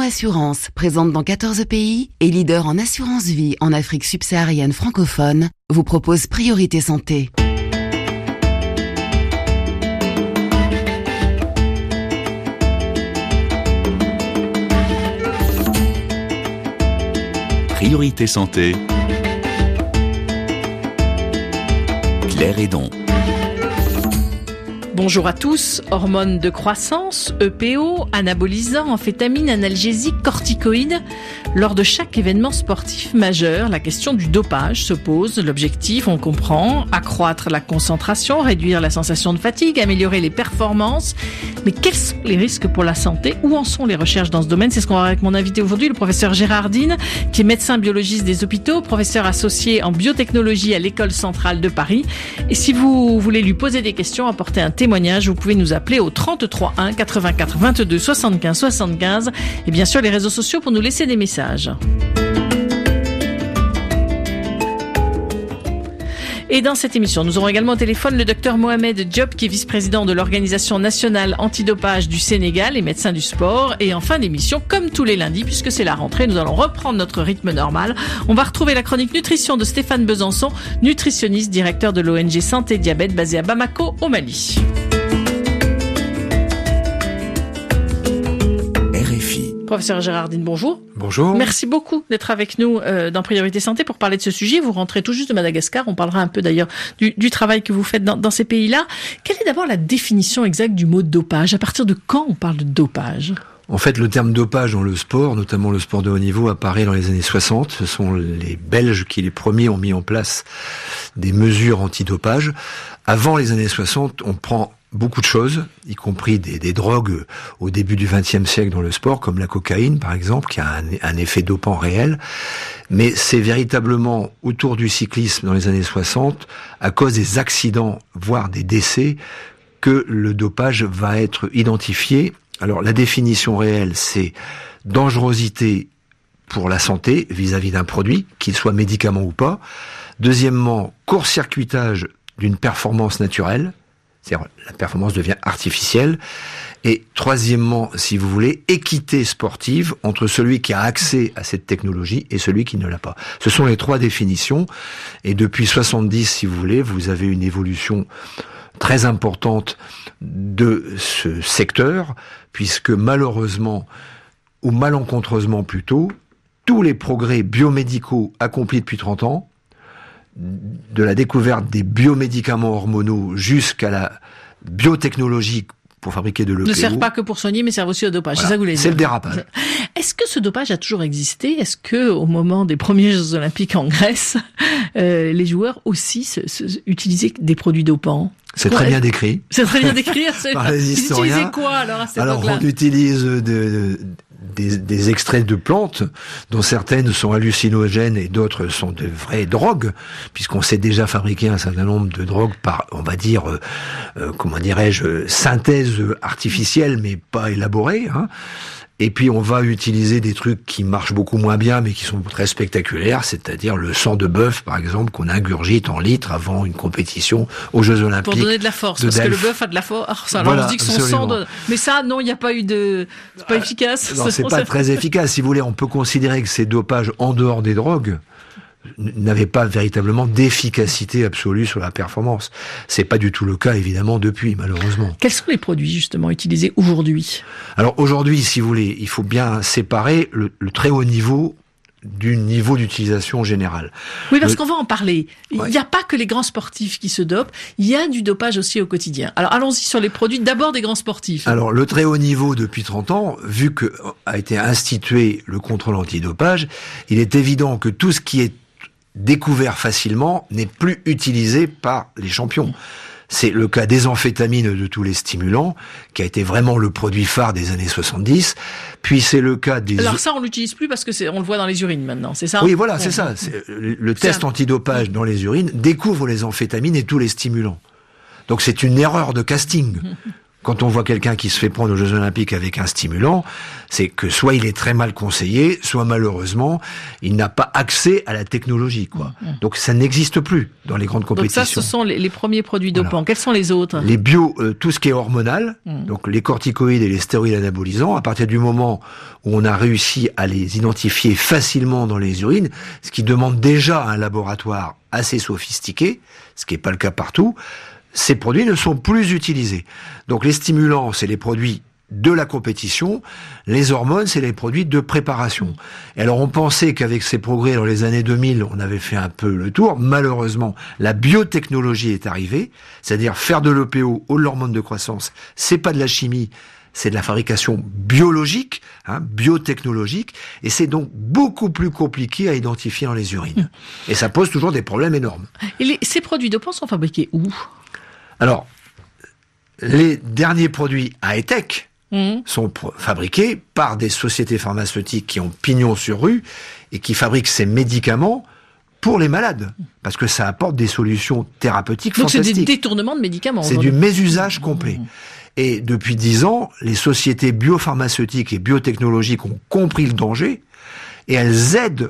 Assurance, présente dans 14 pays et leader en assurance vie en Afrique subsaharienne francophone, vous propose Priorité Santé. Priorité Santé. Claire Hédon. Bonjour à tous. Hormones de croissance, EPO, anabolisants, amphétamines, analgésiques, corticoïdes. Lors de chaque événement sportif majeur, la question du dopage se pose. L'objectif, on comprend, accroître la concentration, réduire la sensation de fatigue, améliorer les performances. Mais quels sont les risques pour la santé? Où en sont les recherches dans ce domaine? C'est ce qu'on va voir avec mon invité aujourd'hui, le professeur Gérard Dine, qui est médecin biologiste des hôpitaux, professeur associé en biotechnologie à l'École centrale de Paris. Et si vous voulez lui poser des questions, apporter un témoignage, vous pouvez nous appeler au 33 1 84 22 75 75 et bien sûr les réseaux sociaux pour nous laisser des messages. Et dans cette émission, nous aurons également au téléphone le docteur Mohamed Diop, qui est vice-président de l'Organisation nationale antidopage du Sénégal et médecin du sport. Et en fin d'émission, comme tous les lundis, puisque c'est la rentrée, nous allons reprendre notre rythme normal. On va retrouver la chronique nutrition de Stéphane Besançon, nutritionniste, directeur de l'ONG Santé Diabète basée à Bamako, au Mali. Professeur Gérard Dine, bonjour. Bonjour. Merci beaucoup d'être avec nous dans Priorité Santé pour parler de ce sujet. Vous rentrez tout juste de Madagascar. On parlera un peu d'ailleurs du travail que vous faites dans ces pays-là. Quelle est d'abord la définition exacte du mot dopage? À partir de quand on parle de dopage? En fait, le terme dopage dans le sport, notamment le sport de haut niveau, apparaît dans les années 60. Ce sont les Belges qui, les premiers, ont mis en place des mesures antidopage. Avant les années 60, on prend beaucoup de choses, y compris des drogues au début du XXe siècle dans le sport, comme la cocaïne par exemple, qui a un effet dopant réel. Mais c'est véritablement autour du cyclisme dans les années 60, à cause des accidents, voire des décès, que le dopage va être identifié. Alors la définition réelle, c'est dangerosité pour la santé vis-à-vis d'un produit, qu'il soit médicament ou pas. Deuxièmement, court-circuitage d'une performance naturelle, c'est-à-dire la performance devient artificielle. Et troisièmement, si vous voulez, équité sportive entre celui qui a accès à cette technologie et celui qui ne l'a pas. Ce sont les trois définitions. Et depuis 70, si vous voulez, vous avez une évolution très importante de ce secteur, puisque malheureusement, ou malencontreusement plutôt, tous les progrès biomédicaux accomplis depuis 30 ans, de la découverte des biomédicaments hormonaux jusqu'à la biotechnologie pour fabriquer de l'EPO. Ne sert pas que pour soigner, mais sert aussi au dopage. Voilà, c'est ça que vous voulez dire. C'est le dérapage. Est-ce que ce dopage a toujours existé? Est-ce que, au moment des premiers Jeux Olympiques en Grèce, les joueurs aussi utilisaient des produits dopants? C'est très bien décrit. C'est très bien décrit. Par les historiens. Ils utilisaient quoi alors à cette époque-là? Alors on utilise des extraits de plantes, dont certaines sont hallucinogènes et d'autres sont de vraies drogues, puisqu'on sait déjà fabriquer un certain nombre de drogues par, on va dire, comment dirais-je, synthèse artificielle, mais pas élaborée, hein. Et puis on va utiliser des trucs qui marchent beaucoup moins bien, mais qui sont très spectaculaires, c'est-à-dire le sang de bœuf, par exemple, qu'on ingurgite en litres avant une compétition aux Jeux Olympiques. Pour donner de la force, parce que le bœuf a de la force. Alors voilà, on se dit que son sang donne... Mais ça, non, il n'y a pas eu de... C'est pas efficace. Non, c'est pas très efficace. Si vous voulez, on peut considérer que ces dopages en dehors des drogues n'avaient pas véritablement d'efficacité absolue sur la performance. C'est pas du tout le cas, évidemment, depuis, malheureusement. Quels sont les produits, justement, utilisés aujourd'hui? Alors, aujourd'hui, si vous voulez, il faut bien séparer le très haut niveau du niveau d'utilisation générale. Oui, parce qu'on va en parler. Il n'y a pas que les grands sportifs qui se dopent, il y a du dopage aussi au quotidien. Alors, allons-y sur les produits, d'abord des grands sportifs. Alors, le très haut niveau depuis 30 ans, vu que a été institué le contrôle antidopage, il est évident que tout ce qui est découvert facilement n'est plus utilisé par les champions. C'est le cas des amphétamines, de tous les stimulants, qui a été vraiment le produit phare des années 70. Puis c'est le cas des... Alors ça, on l'utilise plus parce que on le voit dans les urines maintenant, c'est ça? Oui, voilà, c'est ça. Le test antidopage dans les urines découvre les amphétamines et tous les stimulants. Donc c'est une erreur de casting. quand on voit quelqu'un qui se fait prendre aux Jeux Olympiques avec un stimulant, c'est que soit il est très mal conseillé, soit malheureusement, il n'a pas accès à la technologie, quoi. Donc ça n'existe plus dans les grandes compétitions. Donc ça, ce sont les premiers produits dopants. Voilà. Quels sont les autres ? Les tout ce qui est hormonal, donc les corticoïdes et les stéroïdes anabolisants, à partir du moment où on a réussi à les identifier facilement dans les urines, ce qui demande déjà un laboratoire assez sophistiqué, ce qui n'est pas le cas partout, ces produits ne sont plus utilisés. Donc les stimulants, c'est les produits de la compétition, les hormones, c'est les produits de préparation. Et alors on pensait qu'avec ces progrès dans les années 2000, on avait fait un peu le tour. Malheureusement, la biotechnologie est arrivée, c'est-à-dire faire de l'EPO ou de l'hormone de croissance, c'est pas de la chimie, c'est de la fabrication biologique, biotechnologique, et c'est donc beaucoup plus compliqué à identifier dans les urines. Et ça pose toujours des problèmes énormes. Et ces produits dopants sont fabriqués où ? Alors, les derniers produits high-tech sont fabriqués par des sociétés pharmaceutiques qui ont pignon sur rue et qui fabriquent ces médicaments pour les malades, parce que ça apporte des solutions thérapeutiques fantastiques. Donc c'est des détournements de médicaments. C'est du mésusage complet. Et depuis 10 ans, les sociétés biopharmaceutiques et biotechnologiques ont compris le danger et elles aident,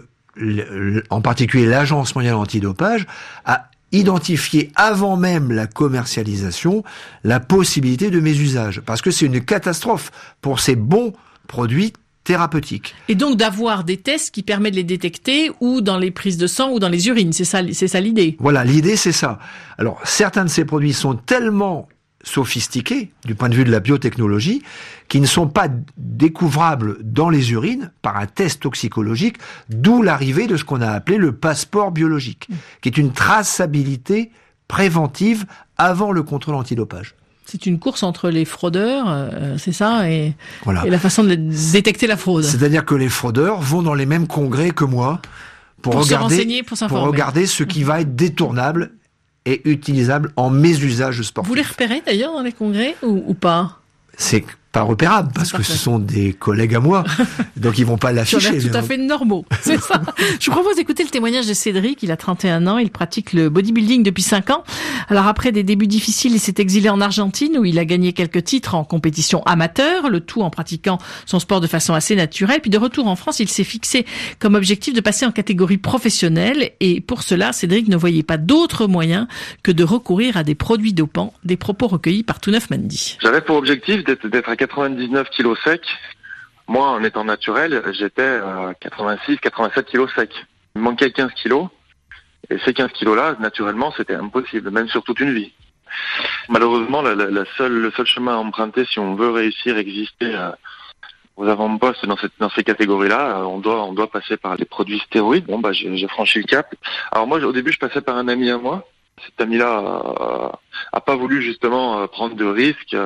en particulier l'Agence mondiale antidopage, à identifier avant même la commercialisation la possibilité de mésusage. Parce que c'est une catastrophe pour ces bons produits thérapeutiques. Et donc d'avoir des tests qui permettent de les détecter ou dans les prises de sang ou dans les urines. C'est ça l'idée. Voilà, l'idée c'est ça. Alors certains de ces produits sont tellement sophistiqués du point de vue de la biotechnologie qui ne sont pas découvrables dans les urines par un test toxicologique, d'où l'arrivée de ce qu'on a appelé le passeport biologique, qui est une traçabilité préventive avant le contrôle antidopage. C'est une course entre les fraudeurs, c'est ça, et la façon de détecter la fraude. C'est-à-dire que les fraudeurs vont dans les mêmes congrès que moi pour regarder ce qui va être détournable et utilisable en mésusage sportif. Vous les repérez d'ailleurs dans les congrès ou pas ? C'est pas repérable parce que ce sont des collègues à moi, donc ils vont pas l'afficher. Tout à fait normaux, c'est ça. Je vous propose d'écouter le témoignage de Cédric. Il a 31 ans, il pratique le bodybuilding depuis 5 ans. Alors après des débuts difficiles, il s'est exilé en Argentine où il a gagné quelques titres en compétition amateur, le tout en pratiquant son sport de façon assez naturelle. Puis de retour en France, il s'est fixé comme objectif de passer en catégorie professionnelle et pour cela, Cédric ne voyait pas d'autre moyen que de recourir à des produits dopants, des propos recueillis par Touneuf Mendy. J'avais pour objectif d'être à 99 kilos secs. Moi, en étant naturel, j'étais à 86, 87 kilos secs. Il me manquait 15 kilos. Et ces 15 kilos-là, naturellement, c'était impossible, même sur toute une vie. Malheureusement, le seul chemin à emprunter, si on veut réussir à exister aux avant-postes dans ces catégories-là, on doit passer par les produits stéroïdes. Bon, j'ai franchi le cap. Alors moi, au début, je passais par un ami à moi. Cet ami-là a pas voulu justement prendre de risques,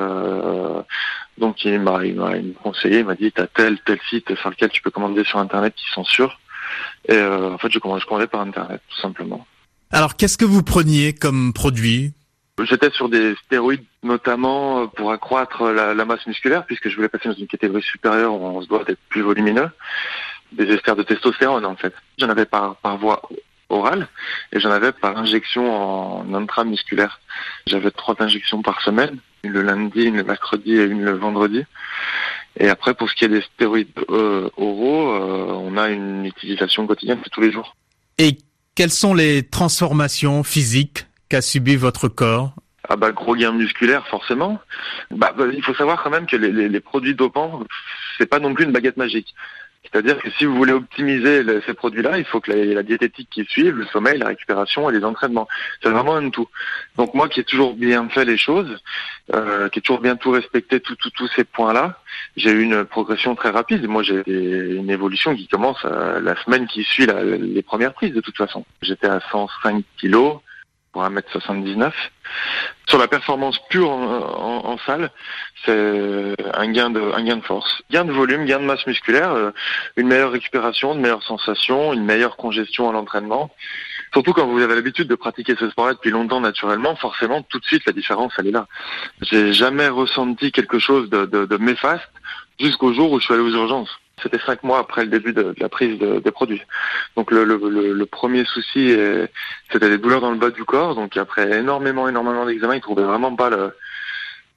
donc il m'a conseillé, il m'a dit t'as tel site sur lequel tu peux commander sur internet qui sont sûrs. Et en fait je commandais par internet tout simplement. Alors qu'est-ce que vous preniez comme produit ? J'étais sur des stéroïdes notamment pour accroître la masse musculaire puisque je voulais passer dans une catégorie supérieure où on se doit d'être plus volumineux. Des esters de testostérone en fait. J'en avais par voie orale et j'en avais par injection en intramusculaire. J'avais 3 injections par semaine, une le lundi, une le mercredi et une le vendredi. Et après pour ce qui est des stéroïdes oraux, on a une utilisation quotidienne de tous les jours. Et quelles sont les transformations physiques qu'a subi votre corps ? Gros gain musculaire forcément. Il faut savoir quand même que les produits dopants, c'est pas non plus une baguette magique. C'est-à-dire que si vous voulez optimiser ces produits-là, il faut que la diététique qui suive, le sommeil, la récupération et les entraînements. C'est vraiment un tout. Donc moi qui ai toujours bien fait les choses, qui ai toujours bien tout respecté, tous ces points-là, j'ai eu une progression très rapide. Moi j'ai une évolution qui commence la semaine qui suit les premières prises de toute façon. J'étais à 105 kilos pour 1m79. Sur la performance pure en salle, c'est un gain de force, gain de volume, gain de masse musculaire, une meilleure récupération, de meilleures sensations, une meilleure congestion à l'entraînement. Surtout quand vous avez l'habitude de pratiquer ce sport-là depuis longtemps naturellement, forcément tout de suite la différence elle est là. J'ai jamais ressenti quelque chose de méfaste jusqu'au jour où je suis allé aux urgences. C'était 5 mois après le début de la prise des produits. Donc le premier souci, c'était des douleurs dans le bas du corps. Donc après énormément d'examens, ils trouvaient vraiment pas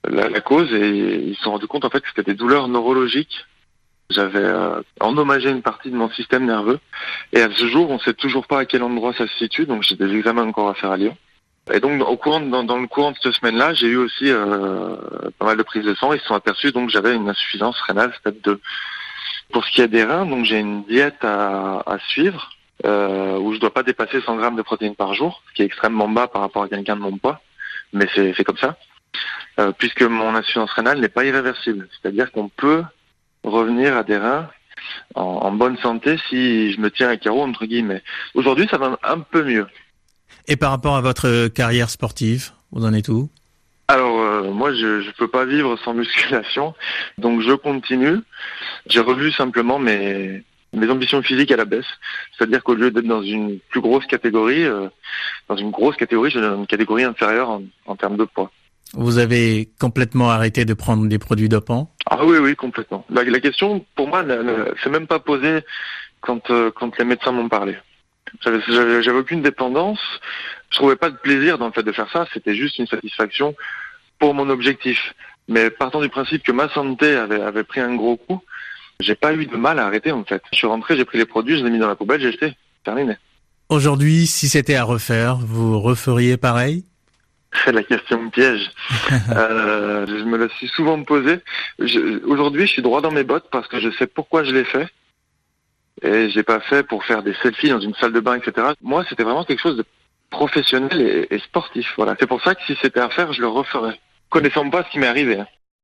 la cause et ils se sont rendus compte en fait que c'était des douleurs neurologiques. J'avais endommagé une partie de mon système nerveux et à ce jour, on ne sait toujours pas à quel endroit ça se situe, donc j'ai des examens encore à faire à Lyon. Et donc dans le courant de cette semaine-là, j'ai eu aussi pas mal de prises de sang. Ils se sont aperçus donc que j'avais une insuffisance rénale stade 2. Pour ce qui est des reins, donc j'ai une diète à suivre où je dois pas dépasser 100 grammes de protéines par jour, ce qui est extrêmement bas par rapport à quelqu'un de mon poids, mais c'est comme ça, puisque mon insuffisance rénale n'est pas irréversible. C'est-à-dire qu'on peut revenir à des reins en bonne santé si je me tiens à carreau, entre guillemets. Aujourd'hui, ça va un peu mieux. Et par rapport à votre carrière sportive, vous en êtes où ? Alors, moi, je peux pas vivre sans musculation, donc je continue. J'ai revu simplement mes ambitions physiques à la baisse. C'est-à-dire qu'au lieu d'être dans une plus grosse catégorie, je suis dans une catégorie inférieure en termes de poids. Vous avez complètement arrêté de prendre des produits dopants ? Ah oui, complètement. La question, pour moi, c'est même pas posée quand les médecins m'ont parlé. J'avais aucune dépendance. Je trouvais pas de plaisir dans le fait de faire ça. C'était juste une satisfaction pour mon objectif. Mais partant du principe que ma santé avait pris un gros coup, j'ai pas eu de mal à arrêter en fait. Je suis rentré, j'ai pris les produits, je les ai mis dans la poubelle, j'ai jeté. Terminé. Aujourd'hui, si c'était à refaire, vous referiez pareil ? C'est la question piège. Je me la suis souvent posée. Aujourd'hui, je suis droit dans mes bottes parce que je sais pourquoi je l'ai fait. Et j'ai pas fait pour faire des selfies dans une salle de bain, etc. Moi, c'était vraiment quelque chose de professionnel et sportif. Voilà. C'est pour ça que si c'était à faire, je le referais. Connaissant pas ce qui m'est arrivé.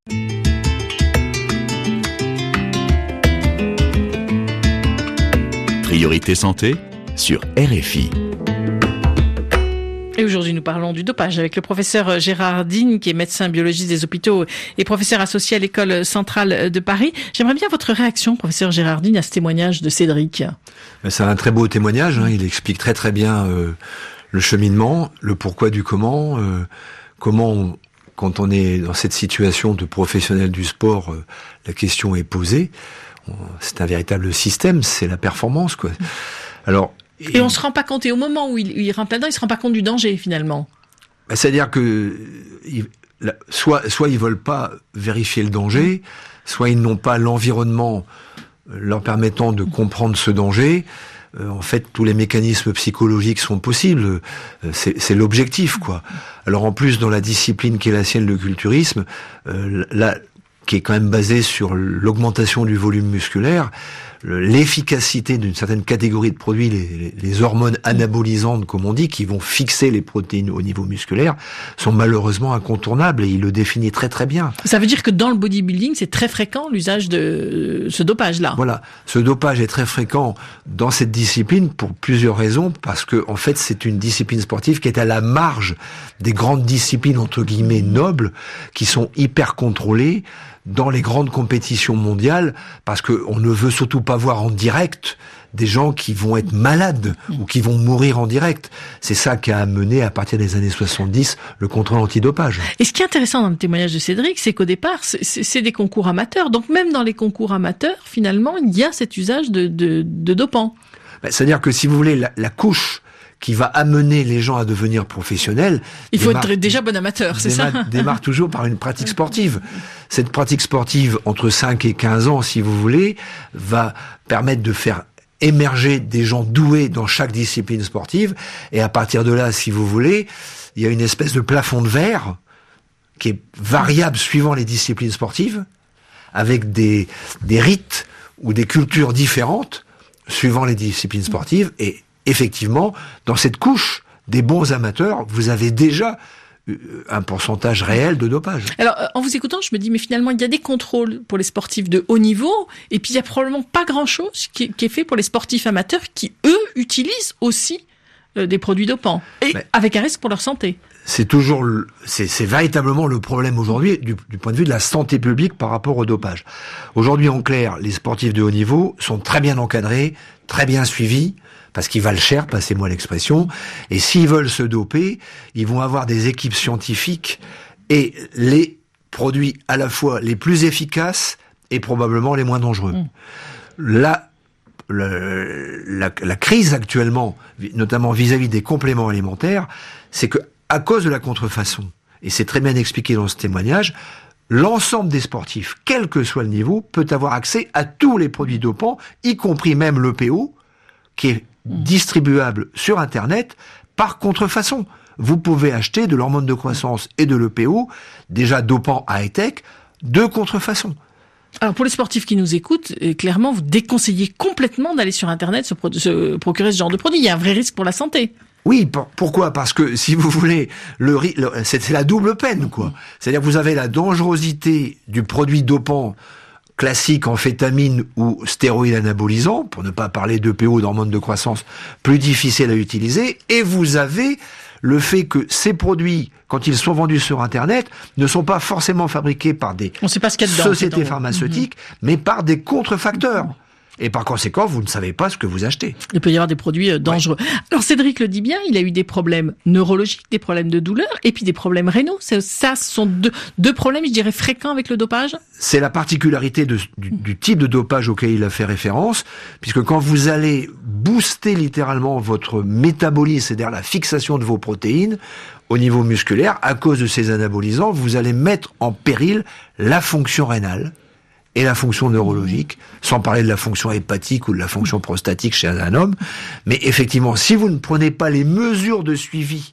Priorité santé sur RFI. Et aujourd'hui, nous parlons du dopage avec le professeur Gérard Digne, qui est médecin biologiste des hôpitaux et professeur associé à l'École centrale de Paris. J'aimerais bien votre réaction, professeur Gérard Digne, à ce témoignage de Cédric. C'est un très beau témoignage. Il explique très très bien le cheminement, le pourquoi du comment, quand on est dans cette situation de professionnel du sport, la question est posée. C'est un véritable système, c'est la performance, quoi. Alors. Et on se rend pas compte, et au moment où il rentre là-dedans, il se rend pas compte du danger, finalement. C'est-à-dire que, soit ils veulent pas vérifier le danger, soit ils n'ont pas l'environnement leur permettant de comprendre ce danger. En fait, tous les mécanismes psychologiques sont possibles. C'est l'objectif, quoi. Alors, en plus, dans la discipline qui est la sienne, le culturisme, là, qui est quand même basée sur l'augmentation du volume musculaire, l'efficacité d'une certaine catégorie de produits, les hormones anabolisantes, comme on dit, qui vont fixer les protéines au niveau musculaire, sont malheureusement incontournables, et il le définit très très bien. Ça veut dire que dans le bodybuilding, c'est très fréquent l'usage de ce dopage-là. Voilà, ce dopage est très fréquent dans cette discipline pour plusieurs raisons, parce que en fait c'est une discipline sportive qui est à la marge des grandes disciplines entre guillemets nobles, qui sont hyper contrôlées dans les grandes compétitions mondiales, parce que on ne veut surtout pas voir en direct des gens qui vont être malades ou qui vont mourir en direct. C'est ça qui a amené, à partir des années 70, le contrôle antidopage. Et ce qui est intéressant dans le témoignage de Cédric, c'est qu'au départ, c'est des concours amateurs. Donc même dans les concours amateurs, finalement, il y a cet usage de dopants. C'est-à-dire que si vous voulez, la couche qui va amener les gens à devenir professionnels. Il faut être déjà bon amateur, c'est ça ? Démarre toujours par une pratique sportive. Cette pratique sportive, entre 5 et 15 ans, si vous voulez, va permettre de faire émerger des gens doués dans chaque discipline sportive. Et à partir de là, si vous voulez, il y a une espèce de plafond de verre qui est variable suivant les disciplines sportives, avec des rites ou des cultures différentes suivant les disciplines sportives. Et effectivement, dans cette couche des bons amateurs, vous avez déjà un pourcentage réel de dopage. Alors, en vous écoutant, je me dis, mais finalement, il y a des contrôles pour les sportifs de haut niveau, et puis il y a probablement pas grand-chose qui est fait pour les sportifs amateurs qui, eux, utilisent aussi des produits dopants, et avec un risque pour leur santé. C'est véritablement le problème aujourd'hui du point de vue de la santé publique par rapport au dopage. Aujourd'hui, en clair, les sportifs de haut niveau sont très bien encadrés, très bien suivis, parce qu'ils valent cher, passez-moi l'expression, et s'ils veulent se doper, ils vont avoir des équipes scientifiques et les produits à la fois les plus efficaces et probablement les moins dangereux. Là, la crise actuellement, notamment vis-à-vis des compléments alimentaires, c'est que à cause de la contrefaçon et c'est très bien expliqué dans ce témoignage, l'ensemble des sportifs, quel que soit le niveau, peut avoir accès à tous les produits dopants, y compris même l'EPO, qui est distribuable sur Internet par contrefaçon. Vous pouvez acheter de l'hormone de croissance et de l'EPO, déjà dopant à high-tech, de contrefaçon. Alors pour les sportifs qui nous écoutent, clairement, vous déconseillez complètement d'aller sur Internet se procurer ce genre de produit. Il y a un vrai risque pour la santé. Oui, pourquoi ? Parce que, si vous voulez, c'est la double peine, quoi. C'est-à-dire que vous avez la dangerosité du produit dopant classique, amphétamine ou stéroïdes anabolisants, pour ne pas parler d'EPO, d'hormones de croissance, plus difficile à utiliser, et vous avez le fait que ces produits, quand ils sont vendus sur Internet, ne sont pas forcément fabriqués par des sociétés pharmaceutiques, mais par des contrefacteurs. Et par conséquent, vous ne savez pas ce que vous achetez. Il peut y avoir des produits dangereux. Ouais. Alors Cédric le dit bien, il a eu des problèmes neurologiques, des problèmes de douleur, et puis des problèmes rénaux. Ce sont deux problèmes, je dirais, fréquents avec le dopage. C'est la particularité du type de dopage auquel il a fait référence, puisque quand vous allez booster littéralement votre métabolisme, c'est-à-dire la fixation de vos protéines au niveau musculaire, à cause de ces anabolisants, vous allez mettre en péril la fonction rénale et la fonction neurologique, sans parler de la fonction hépatique ou de la fonction prostatique chez un homme. Mais effectivement, si vous ne prenez pas les mesures de suivi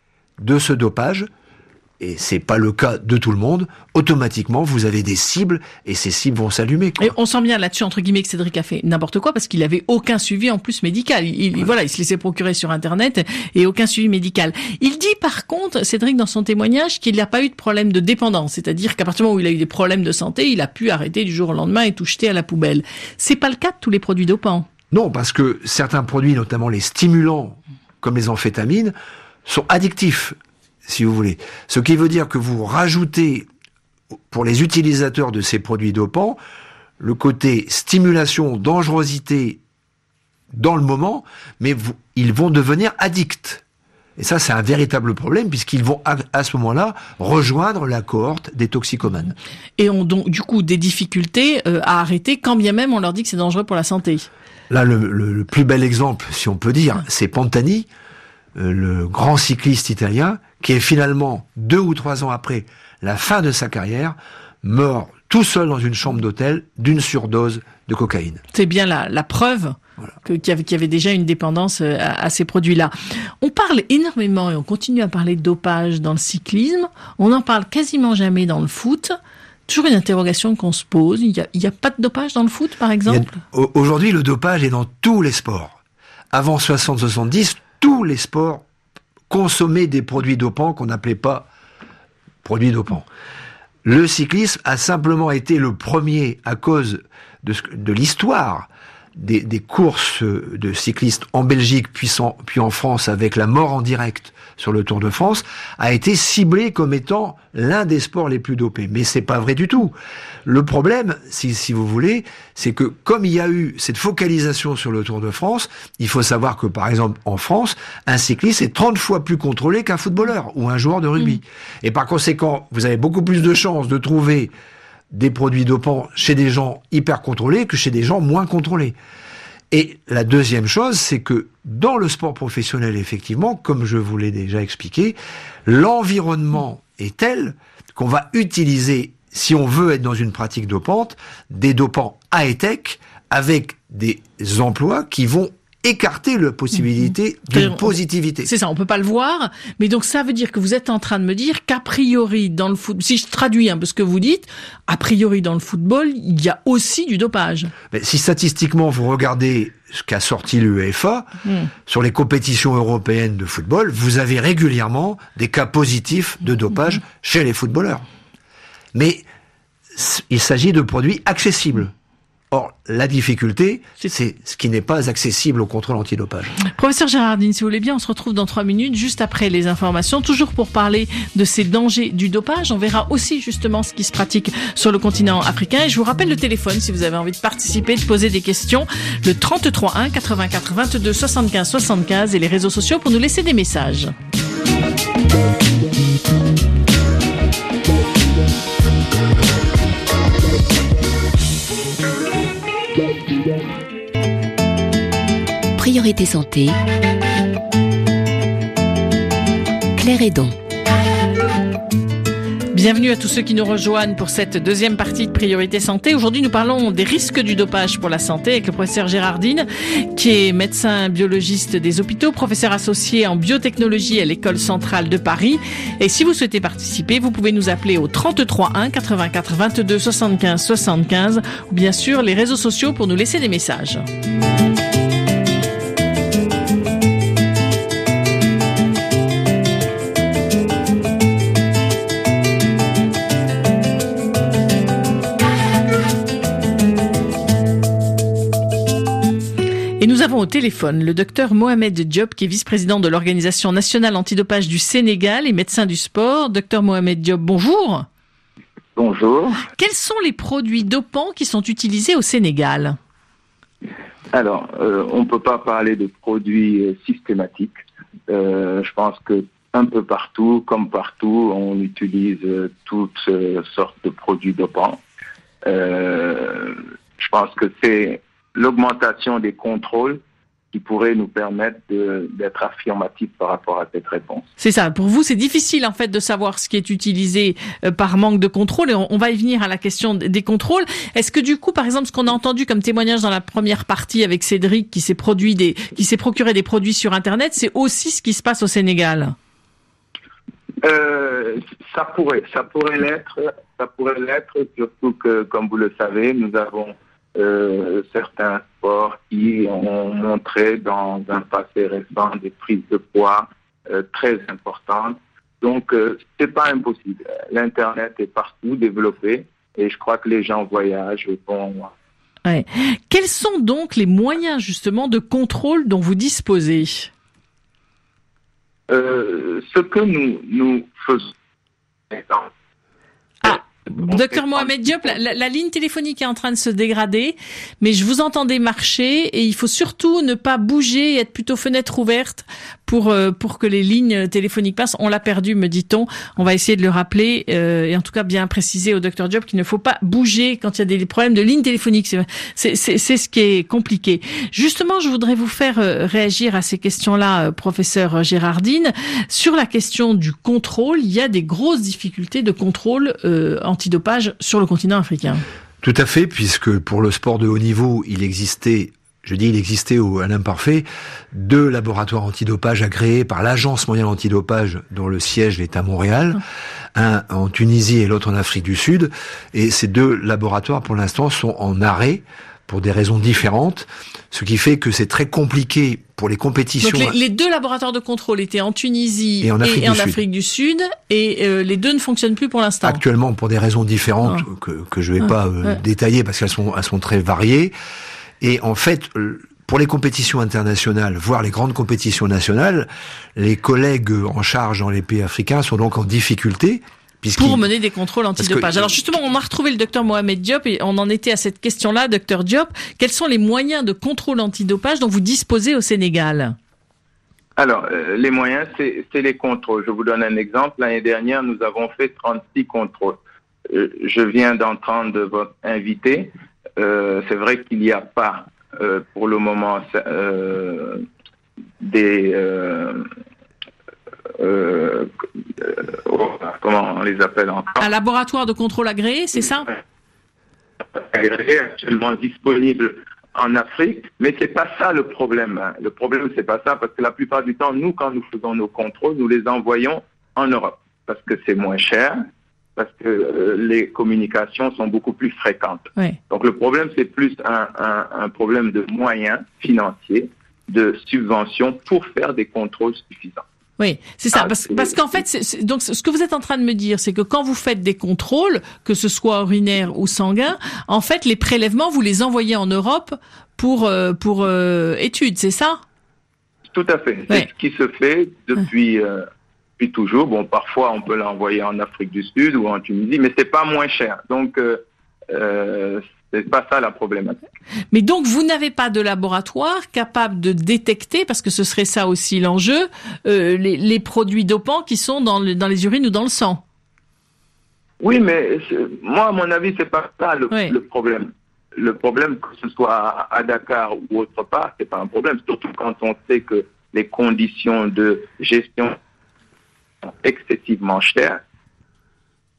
de ce dopage, et c'est pas le cas de tout le monde, automatiquement, vous avez des cibles, et ces cibles vont s'allumer, quoi. Et on sent bien là-dessus, entre guillemets, que Cédric a fait n'importe quoi, parce qu'il avait aucun suivi en plus médical. Il se laissait procurer sur Internet, et aucun suivi médical. Il dit, par contre, Cédric, dans son témoignage, qu'il n'a pas eu de problème de dépendance. C'est-à-dire qu'à partir du moment où il a eu des problèmes de santé, il a pu arrêter du jour au lendemain et tout jeter à la poubelle. C'est pas le cas de tous les produits dopants. Non, parce que certains produits, notamment les stimulants, comme les amphétamines, sont addictifs, si vous voulez. Ce qui veut dire que vous rajoutez, pour les utilisateurs de ces produits dopants, le côté stimulation, dangerosité dans le moment, mais ils vont devenir addicts. Et ça, c'est un véritable problème, puisqu'ils vont, à ce moment-là, rejoindre la cohorte des toxicomanes. Et ont donc, du coup, des difficultés à arrêter, quand bien même on leur dit que c'est dangereux pour la santé. Là, le plus bel exemple, si on peut dire, c'est Pantani, le grand cycliste italien, qui est finalement 2 ou 3 ans après la fin de sa carrière, mort tout seul dans une chambre d'hôtel d'une surdose de cocaïne. C'est bien la preuve qu'il y avait déjà une dépendance à ces produits-là. On parle énormément et on continue à parler de dopage dans le cyclisme. On n'en parle quasiment jamais dans le foot. Toujours une interrogation qu'on se pose. Il y a pas de dopage dans le foot, par exemple ? Aujourd'hui, le dopage est dans tous les sports. Avant 60-70, tous les sports consommaient des produits dopants qu'on n'appelait pas produits dopants. Le cyclisme a simplement été le premier, à cause de l'histoire des courses de cyclistes en Belgique, puis en France, avec la mort en direct sur le Tour de France, a été ciblé comme étant l'un des sports les plus dopés. Mais c'est pas vrai du tout. Le problème, si vous voulez, c'est que comme il y a eu cette focalisation sur le Tour de France, il faut savoir que, par exemple, en France, un cycliste est 30 fois plus contrôlé qu'un footballeur ou un joueur de rugby. Et par conséquent, vous avez beaucoup plus de chances de trouver des produits dopants chez des gens hyper contrôlés que chez des gens moins contrôlés. Et la deuxième chose, c'est que dans le sport professionnel, effectivement, comme je vous l'ai déjà expliqué, l'environnement est tel qu'on va utiliser, si on veut être dans une pratique dopante, des dopants high-tech avec des emplois qui vont écarter la possibilité d'une positivité. C'est ça, on peut pas le voir, mais donc ça veut dire que vous êtes en train de me dire qu'a priori dans le foot, si je traduis un peu ce que vous dites, a priori dans le football, il y a aussi du dopage. Mais si statistiquement vous regardez ce qu'a sorti l'UEFA sur les compétitions européennes de football, vous avez régulièrement des cas positifs de dopage chez les footballeurs. Mais il s'agit de produits accessibles. Or, la difficulté, c'est ce qui n'est pas accessible au contrôle antidopage. Professeur Gérardine, si vous voulez bien, on se retrouve dans 3 minutes, juste après les informations, toujours pour parler de ces dangers du dopage. On verra aussi justement ce qui se pratique sur le continent africain. Et je vous rappelle le téléphone, si vous avez envie de participer, de poser des questions, le 33 1 84 22 75 75 et les réseaux sociaux pour nous laisser des messages. Priorité santé, Claire Hédon. Bienvenue à tous ceux qui nous rejoignent pour cette deuxième partie de Priorité Santé. Aujourd'hui, nous parlons des risques du dopage pour la santé avec le professeur Gérardine, qui est médecin biologiste des hôpitaux, professeur associé en biotechnologie à l'École centrale de Paris. Et si vous souhaitez participer, vous pouvez nous appeler au 33 1 84 22 75 75 ou bien sûr les réseaux sociaux pour nous laisser des messages. Et nous avons au téléphone le docteur Mohamed Diop, qui est vice-président de l'Organisation nationale antidopage du Sénégal et médecin du sport. Docteur Mohamed Diop, bonjour. Bonjour. Quels sont les produits dopants qui sont utilisés au Sénégal ? Alors, on ne peut pas parler de produits systématiques. Je pense que un peu partout, comme partout, on utilise toutes sortes de produits dopants. Je pense que c'est l'augmentation des contrôles qui pourrait nous permettre d'être affirmatifs par rapport à cette réponse. C'est ça. Pour vous, c'est difficile en fait de savoir ce qui est utilisé par manque de contrôle, et on va y venir à la question des contrôles. Est-ce que du coup, par exemple, ce qu'on a entendu comme témoignage dans la première partie avec Cédric, qui s'est procuré des produits sur Internet, c'est aussi ce qui se passe au Sénégal? Ça pourrait l'être, surtout que, comme vous le savez, nous avons certains sports qui ont montré dans un passé récent des prises de poids très importantes. Donc, c'est pas impossible. L'Internet est partout développé et je crois que les gens voyagent. Ouais. Quels sont donc les moyens justement de contrôle dont vous disposez? Ce que nous faisons. Docteur Mohamed Diop, la ligne téléphonique est en train de se dégrader, mais je vous entendais marcher et il faut surtout ne pas bouger et être plutôt fenêtre ouverte pour que les lignes téléphoniques passent. On l'a perdu, me dit-on. On va essayer de le rappeler et en tout cas bien préciser au docteur Diop qu'il ne faut pas bouger quand il y a des problèmes de ligne téléphonique. C'est ce qui est compliqué. Justement, je voudrais vous faire réagir à ces questions-là, professeur Gérardine. Sur la question du contrôle, il y a des grosses difficultés de contrôle antidopage sur le continent africain. Tout à fait, puisque pour le sport de haut niveau, il existait à l'imparfait 2 laboratoires antidopage agréés par l'Agence mondiale antidopage, dont le siège est à Montréal, un en Tunisie et l'autre en Afrique du Sud. Et ces 2 laboratoires, pour l'instant, sont en arrêt pour des raisons différentes, ce qui fait que c'est très compliqué pour les compétitions. Donc les 2 laboratoires de contrôle étaient en Tunisie et en Afrique du Sud, et les 2 ne fonctionnent plus pour l'instant. Actuellement, pour des raisons différentes que je vais pas détailler parce qu'elles sont très variées. Et en fait, pour les compétitions internationales, voire les grandes compétitions nationales, les collègues en charge dans les pays africains sont donc en difficulté. Pour mener des contrôles antidopage. Alors justement, on a retrouvé le docteur Mohamed Diop et on en était à cette question-là, docteur Diop. Quels sont les moyens de contrôle antidopage dont vous disposez au Sénégal? Alors, les moyens, c'est les contrôles. Je vous donne un exemple. L'année dernière, nous avons fait 36 contrôles. Je viens d'entendre votre invité. C'est vrai qu'il n'y a pas, pour le moment, comment on les appelle encore? Un laboratoire de contrôle agréé, c'est ça? Agréé, actuellement disponible en Afrique, mais c'est pas ça le problème. Le problème, c'est pas ça, parce que la plupart du temps, nous, quand nous faisons nos contrôles, nous les envoyons en Europe, parce que c'est moins cher, parce que les communications sont beaucoup plus fréquentes. Oui. Donc le problème, c'est plus un problème de moyens financiers, de subventions pour faire des contrôles suffisants. Oui, c'est ça. Parce qu'en fait, donc ce que vous êtes en train de me dire, c'est que quand vous faites des contrôles, que ce soit urinaire ou sanguin, en fait, les prélèvements, vous les envoyez en Europe pour études, c'est ça? Tout à fait. C'est ce qui se fait depuis toujours. Bon, parfois, on peut l'envoyer en Afrique du Sud ou en Tunisie, mais c'est pas moins cher. Donc, c'est pas ça la problématique. Mais donc, vous n'avez pas de laboratoire capable de détecter, parce que ce serait ça aussi l'enjeu, les produits dopants qui sont dans les urines ou dans le sang. Oui, mais moi, à mon avis, c'est pas ça le problème. Le problème, que ce soit à Dakar ou autre part, c'est pas un problème. Surtout quand on sait que les conditions de gestion sont excessivement chères.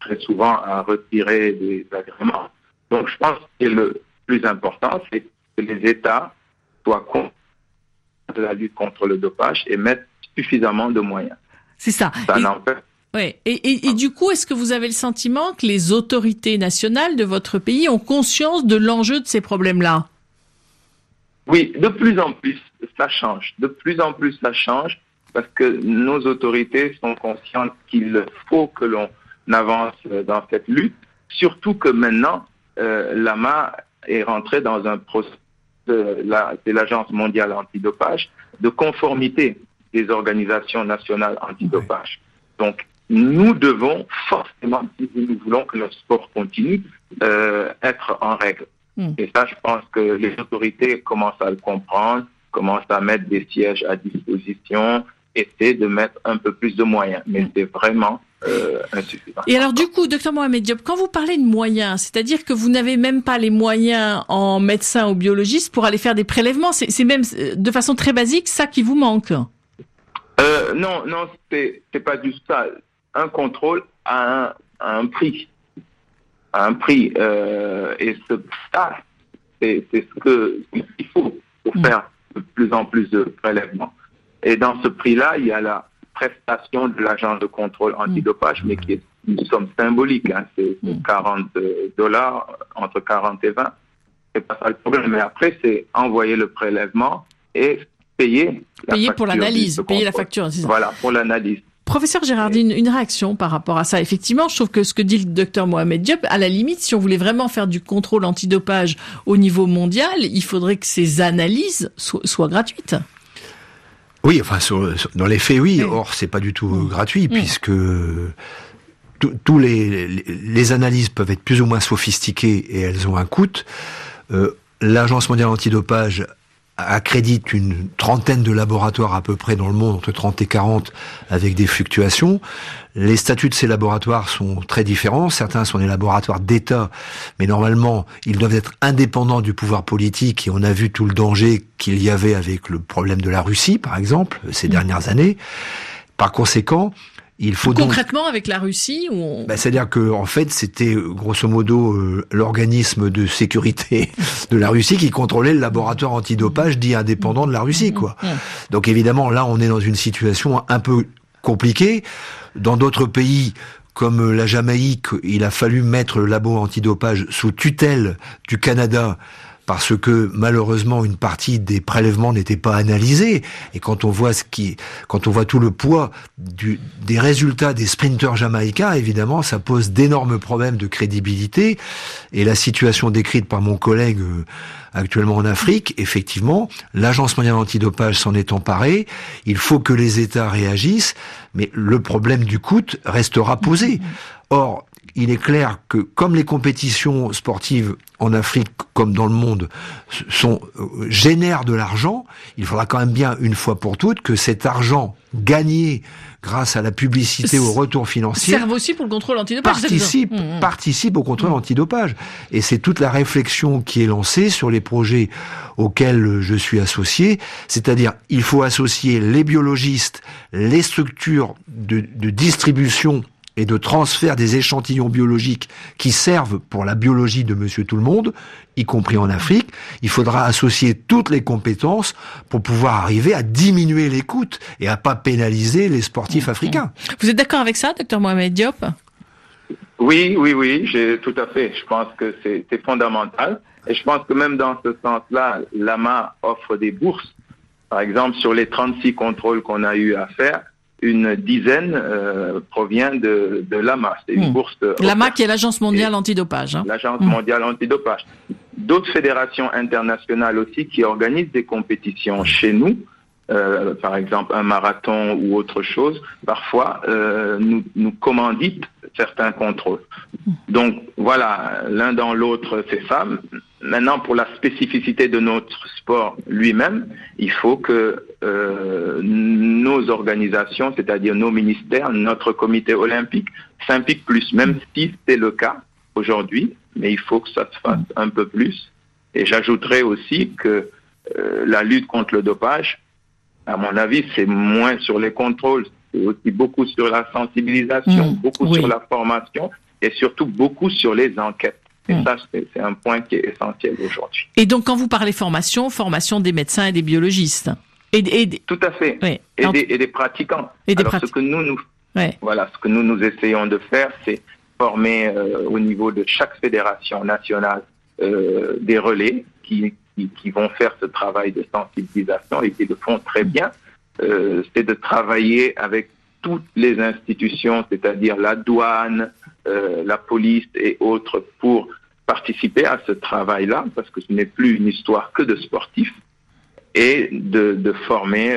très souvent à retirer des agréments. Donc, je pense que le plus important, c'est que les États soient conscients de la lutte contre le dopage et mettent suffisamment de moyens. C'est ça. Ça n'empêche. Ouais. Et du coup, est-ce que vous avez le sentiment que les autorités nationales de votre pays ont conscience de l'enjeu de ces problèmes-là? Oui, de plus en plus, ça change. De plus en plus, ça change parce que nos autorités sont conscientes qu'il faut que l'on avance dans cette lutte, surtout que maintenant, l'AMA est rentrée dans un processus, c'est l'Agence mondiale antidopage, de conformité des organisations nationales antidopage. Donc, nous devons forcément, si nous voulons que notre sport continue, être en règle. Et ça, je pense que les autorités commencent à le comprendre, commencent à mettre des sièges à disposition, essaient de mettre un peu plus de moyens. Mais c'est vraiment insuffisant. Et alors du coup, Dr Mohamed Diop, quand vous parlez de moyens, c'est-à-dire que vous n'avez même pas les moyens en médecin ou biologiste pour aller faire des prélèvements, c'est même de façon très basique ça qui vous manque? Non, c'est pas du ça. Un contrôle a un prix. Et ce ça, c'est ce qu'il faut pour faire de plus en plus de prélèvements. Et dans ce prix-là, il y a la prestation de l'agence de contrôle antidopage, mais qui est une somme symbolique. C'est $40, entre 40 et 20. C'est pas ça le problème. Mais après, c'est envoyer le prélèvement et payer pour l'analyse, payer la facture. Voilà, pour l'analyse. Professeur Gérardine, une réaction par rapport à ça. Effectivement, je trouve que ce que dit le docteur Mohamed Diop, à la limite, si on voulait vraiment faire du contrôle antidopage au niveau mondial, il faudrait que ces analyses soient gratuites. Oui, enfin, dans les faits, oui. Or, c'est pas du tout gratuit, puisque tous les analyses peuvent être plus ou moins sophistiquées et elles ont un coût. L'Agence mondiale antidopage accrédite une trentaine de laboratoires à peu près dans le monde, entre 30 et 40, avec des fluctuations. Les statuts de ces laboratoires sont très différents. Certains sont des laboratoires d'État, mais normalement, ils doivent être indépendants du pouvoir politique, et on a vu tout le danger qu'il y avait avec le problème de la Russie, par exemple, ces dernières années. Par conséquent, il faut concrètement avec la Russie c'est-à-dire que en fait c'était grosso modo l'organisme de sécurité de la Russie qui contrôlait le laboratoire antidopage dit indépendant de la Russie quoi. Donc évidemment là on est dans une situation un peu compliquée. Dans d'autres pays comme la Jamaïque, il a fallu mettre le labo antidopage sous tutelle du Canada, parce que malheureusement une partie des prélèvements n'était pas analysée, et quand on voit tout le poids des résultats des sprinteurs jamaïcains, évidemment ça pose d'énormes problèmes de crédibilité. Et la situation décrite par mon collègue actuellement en Afrique, effectivement, l'Agence mondiale antidopage s'en est emparée, il faut que les États réagissent, mais le problème du coût restera posé. Or, il est clair que comme les compétitions sportives en Afrique comme dans le monde génèrent de l'argent, il faudra quand même bien une fois pour toutes que cet argent gagné grâce à la publicité au retour financier serve aussi pour le contrôle antidopage. Participe au contrôle antidopage. Et c'est toute la réflexion qui est lancée sur les projets auxquels je suis associé, c'est-à-dire il faut associer les biologistes, les structures de distribution et de transfert des échantillons biologiques qui servent pour la biologie de Monsieur Tout-le-Monde, y compris en Afrique. Il faudra associer toutes les compétences pour pouvoir arriver à diminuer les coûts et à pas pénaliser les sportifs africains. Vous êtes d'accord avec ça, Dr Mohamed Diop? Oui, tout à fait. Je pense que c'est fondamental. Et je pense que même dans ce sens-là, l'AMA offre des bourses. Par exemple, sur les 36 contrôles qu'on a eu à faire, une dizaine provient de l'AMA. C'est une bourse. L'AMA qui est l'Agence mondiale antidopage. L'Agence mondiale antidopage. D'autres fédérations internationales aussi qui organisent des compétitions chez nous, par exemple un marathon ou autre chose, parfois nous commanditent certains contrôles. Donc voilà, l'un dans l'autre, c'est ça. Maintenant, pour la spécificité de notre sport lui-même, il faut que nos organisations, c'est-à-dire nos ministères, notre comité olympique, s'impliquent plus, même si c'est le cas aujourd'hui, mais il faut que ça se fasse un peu plus. Et j'ajouterais aussi que la lutte contre le dopage, à mon avis, c'est moins sur les contrôles, c'est aussi beaucoup sur la sensibilisation, beaucoup sur la formation et surtout beaucoup sur les enquêtes. Et ça, c'est un point qui est essentiel aujourd'hui. Et donc, quand vous parlez formation des médecins et des biologistes. Tout à fait. Oui. Et des pratiquants. Ce que nous essayons de faire, c'est former au niveau de chaque fédération nationale des relais qui vont faire ce travail de sensibilisation et qui le font très bien. C'est de travailler avec toutes les institutions, c'est-à-dire la douane, la police et autres, pour participer à ce travail-là, parce que ce n'est plus une histoire que de sportifs, et de former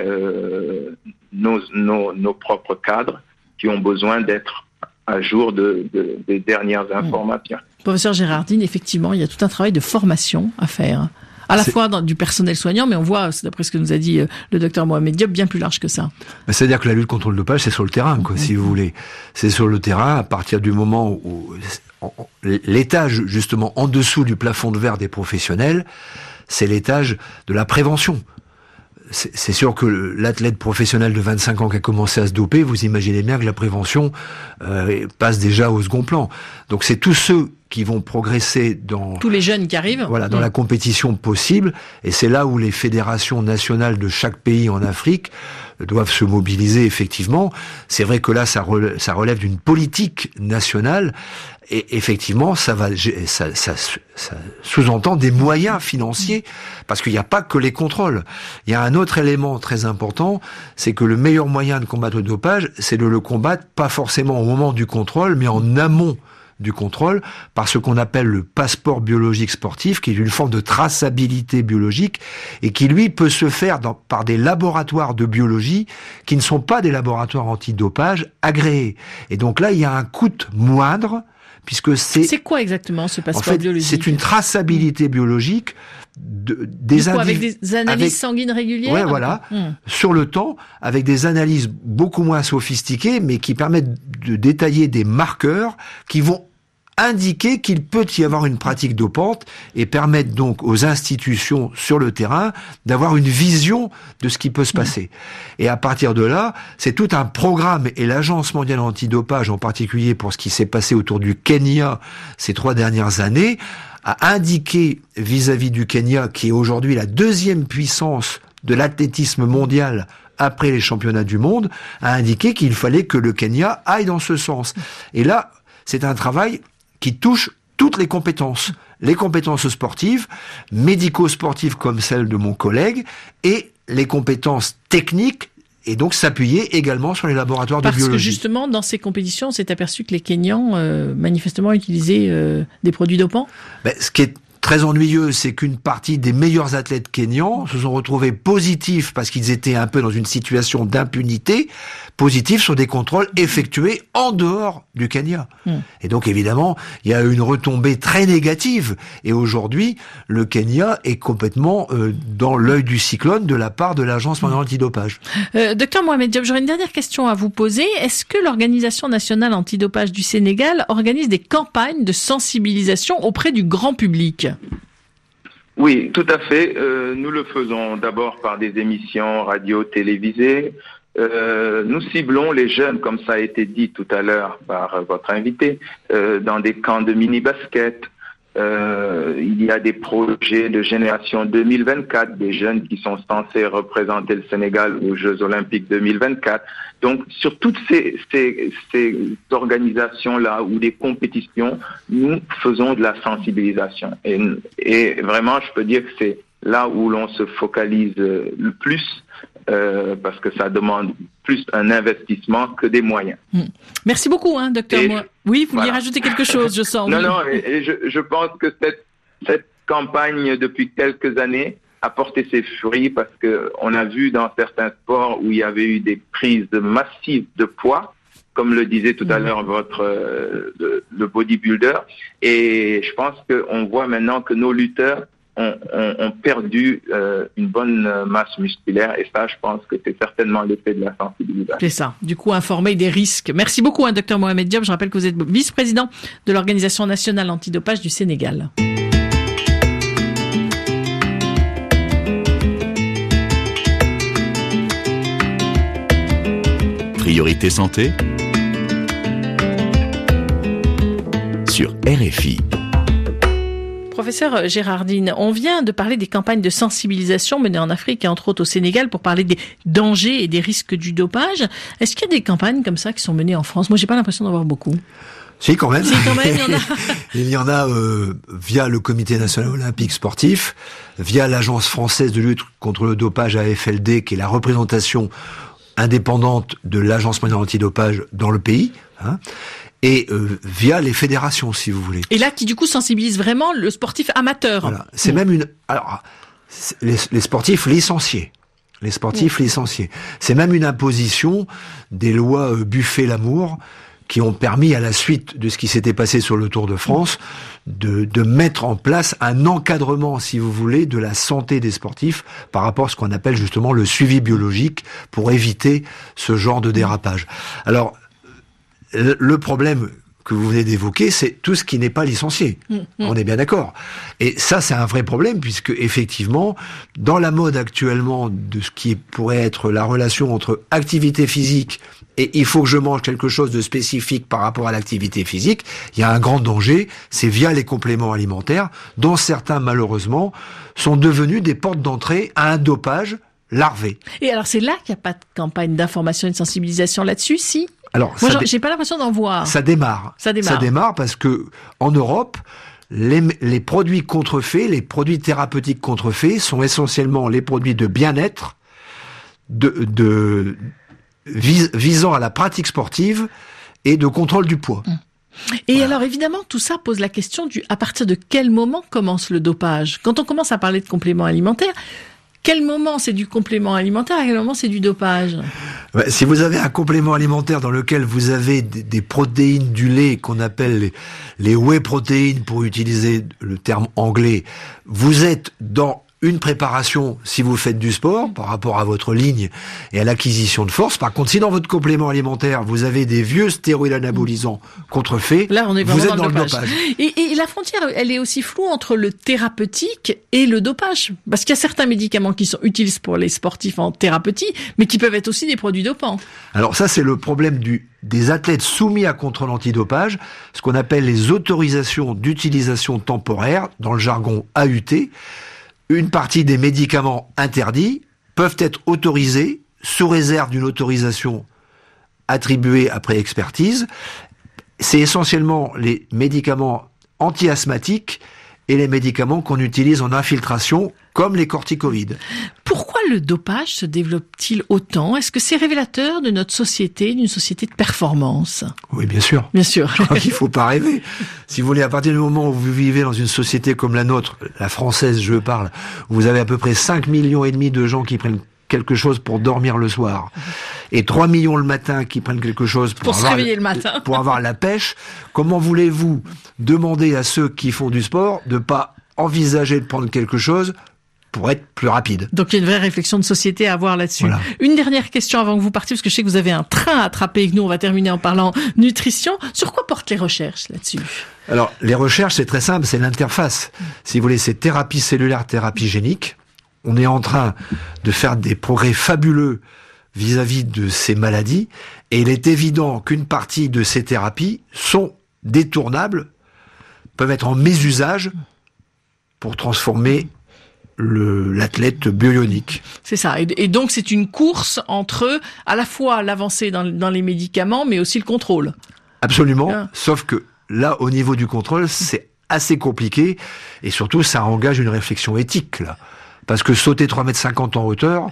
nos propres cadres qui ont besoin d'être à jour des dernières informations. Professeur Gérardine, effectivement, il y a tout un travail de formation à faire. À la fois du personnel soignant, mais on voit, d'après ce que nous a dit le docteur Mohamed Diop, bien plus large que ça. C'est-à-dire que la lutte contre le dopage, c'est sur le terrain, si vous voulez. C'est sur le terrain, à partir du moment où l'étage, justement, en dessous du plafond de verre des professionnels, c'est l'étage de la prévention. C'est sûr que l'athlète professionnel de 25 ans qui a commencé à se doper, vous imaginez bien que la prévention passe déjà au second plan. Donc c'est tous ceux qui vont progresser dans... Tous les jeunes qui arrivent. Voilà, dans la compétition possible. Et c'est là où les fédérations nationales de chaque pays en Afrique doivent se mobiliser, effectivement. C'est vrai que là, ça relève d'une politique nationale. Et effectivement, ça sous-entend des moyens financiers, parce qu'il n'y a pas que les contrôles. Il y a un autre élément très important, c'est que le meilleur moyen de combattre le dopage, c'est de le combattre pas forcément au moment du contrôle, mais en amont du contrôle, par ce qu'on appelle le passeport biologique sportif, qui est une forme de traçabilité biologique, et qui, lui, peut se faire par des laboratoires de biologie qui ne sont pas des laboratoires antidopage agréés. Et donc là, il y a un coût moindre, puisque c'est quoi exactement ce passeport biologique ? C'est une traçabilité biologique avec des analyses sanguines régulières. Ouais, voilà, sur le temps, avec des analyses beaucoup moins sophistiquées, mais qui permettent de détailler des marqueurs qui vont indiquer qu'il peut y avoir une pratique dopante et permettre donc aux institutions sur le terrain d'avoir une vision de ce qui peut se passer. Et à partir de là, c'est tout un programme, et l'Agence mondiale antidopage en particulier pour ce qui s'est passé autour du Kenya ces 3 dernières années, a indiqué vis-à-vis du Kenya, qui est aujourd'hui la 2e puissance de l'athlétisme mondial après les championnats du monde, a indiqué qu'il fallait que le Kenya aille dans ce sens. Et là, c'est un travail qui touche toutes les compétences sportives, médico-sportives comme celle de mon collègue, et les compétences techniques, et donc s'appuyer également sur les laboratoires de biologie. Parce que justement, dans ces compétitions, on s'est aperçu que les Kenyans, manifestement, utilisaient des produits dopants. Ce qui est très ennuyeux, c'est qu'une partie des meilleurs athlètes kenyans se sont retrouvés positifs parce qu'ils étaient un peu dans une situation d'impunité, positifs sur des contrôles effectués en dehors du Kenya. Et donc évidemment, il y a eu une retombée très négative. Et aujourd'hui, le Kenya est complètement dans l'œil du cyclone de la part de l'Agence mondiale antidopage. Docteur Mohamed Diop, j'aurais une dernière question à vous poser. Est-ce que l'Organisation nationale antidopage du Sénégal organise des campagnes de sensibilisation auprès du grand public ? Oui, tout à fait. Nous le faisons d'abord par des émissions radio, télévisées. Nous ciblons les jeunes, comme ça a été dit tout à l'heure par votre invité, dans des camps de mini-basket. Il y a des projets de génération 2024, des jeunes qui sont censés représenter le Sénégal aux Jeux Olympiques 2024. Donc, sur toutes ces organisations-là ou des compétitions, nous faisons de la sensibilisation. Et vraiment, je peux dire que c'est là où l'on se focalise le plus, parce que ça demande plus un investissement que des moyens. Merci beaucoup, docteur. Oui, vous vouliez rajouter quelque chose, je sens. Non, je pense que cette campagne, depuis quelques années, a porté ses fruits, parce que on a vu dans certains sports où il y avait eu des prises massives de poids, comme le disait tout à l'heure le bodybuilder, et je pense qu'on voit maintenant que nos lutteurs ont perdu une bonne masse musculaire, et ça, je pense que c'est certainement l'effet de la sensibilisation. C'est ça. Du coup, informer des risques. Merci beaucoup, docteur Mohamed Diop. Je rappelle que vous êtes vice-président de l'Organisation nationale antidopage du Sénégal. Priorité santé. sur RFI. Professeur Gérardine, on vient de parler des campagnes de sensibilisation menées en Afrique et entre autres au Sénégal pour parler des dangers et des risques du dopage. Est-ce qu'il y a des campagnes comme ça qui sont menées en France? Moi, j'ai pas l'impression d'en voir beaucoup. Si, quand même. Si, quand même, il y en a. Il y en a via le Comité national olympique sportif, via l'Agence française de lutte contre le dopage AFLD, qui est la représentation indépendante de l'Agence mondiale antidopage dans le pays, et via les fédérations, si vous voulez. Et là, qui du coup sensibilise vraiment le sportif amateur. Voilà. C'est même une... Alors, les sportifs licenciés. Les sportifs licenciés. C'est même une imposition des lois Buffet-Lamour qui ont permis, à la suite de ce qui s'était passé sur le Tour de France, de mettre en place un encadrement, si vous voulez, de la santé des sportifs par rapport à ce qu'on appelle justement le suivi biologique pour éviter ce genre de dérapage. Alors, le problème que vous venez d'évoquer, c'est tout ce qui n'est pas licencié. On est bien d'accord. Et ça, c'est un vrai problème, puisque effectivement, dans la mode actuellement de ce qui pourrait être la relation entre activité physique et il faut que je mange quelque chose de spécifique par rapport à l'activité physique, il y a un grand danger, c'est via les compléments alimentaires, dont certains, malheureusement, sont devenus des portes d'entrée à un dopage larvé. Et alors, c'est là qu'il n'y a pas de campagne d'information et de sensibilisation là-dessus, si? Alors, moi, j'ai pas l'impression d'en voir. Ça démarre. Ça démarre parce que, en Europe, les produits contrefaits, les produits thérapeutiques contrefaits sont essentiellement les produits de bien-être, visant à la pratique sportive et de contrôle du poids. Et alors évidemment, tout ça pose la question à partir de quel moment commence le dopage? Quand on commence à parler de compléments alimentaires, quel moment c'est du complément alimentaire, à quel moment c'est du dopage? Si vous avez un complément alimentaire dans lequel vous avez des protéines du lait qu'on appelle les whey protéines pour utiliser le terme anglais, vous êtes dans une préparation si vous faites du sport par rapport à votre ligne et à l'acquisition de force. Par contre, si dans votre complément alimentaire, vous avez des vieux stéroïdes anabolisants contrefaits, là, on est vous êtes dans le dopage. Et la frontière, elle est aussi floue entre le thérapeutique et le dopage. Parce qu'il y a certains médicaments qui sont utiles pour les sportifs en thérapeutique, mais qui peuvent être aussi des produits dopants. Alors ça, c'est le problème des athlètes soumis à contrôle antidopage, ce qu'on appelle les autorisations d'utilisation temporaire, dans le jargon AUT. Une partie des médicaments interdits peuvent être autorisés sous réserve d'une autorisation attribuée après expertise. C'est essentiellement les médicaments anti-asthmatiques et les médicaments qu'on utilise en infiltration, comme les corticoïdes. Pourquoi le dopage se développe-t-il autant? Est-ce que c'est révélateur de notre société, d'une société de performance? Oui, bien sûr. Bien sûr. Je crois qu'il ne faut pas rêver. Si vous voulez, à partir du moment où vous vivez dans une société comme la nôtre, la française, je parle, où vous avez à peu près 5,5 millions de gens qui prennent quelque chose pour dormir le soir, et 3 millions le matin qui prennent quelque chose pour se réveiller le matin, pour avoir la pêche, comment voulez-vous demander à ceux qui font du sport de pas envisager de prendre quelque chose pour être plus rapide? Donc il y a une vraie réflexion de société à avoir là-dessus. Voilà. Une dernière question avant que vous partiez, parce que je sais que vous avez un train à attraper et que nous on va terminer en parlant nutrition. Sur quoi portent les recherches là-dessus? Alors les recherches, c'est très simple, c'est l'interface. Si vous voulez, c'est thérapie cellulaire, thérapie génique. On est en train de faire des progrès fabuleux vis-à-vis de ces maladies, et il est évident qu'une partie de ces thérapies sont détournables, peuvent être en mésusage pour transformer l'athlète bionique. C'est ça. Et donc c'est une course entre à la fois l'avancée dans les médicaments, mais aussi le contrôle. Absolument. Sauf que là, au niveau du contrôle, c'est assez compliqué, et surtout, ça engage une réflexion éthique, là. Parce que sauter 3,50 m en hauteur,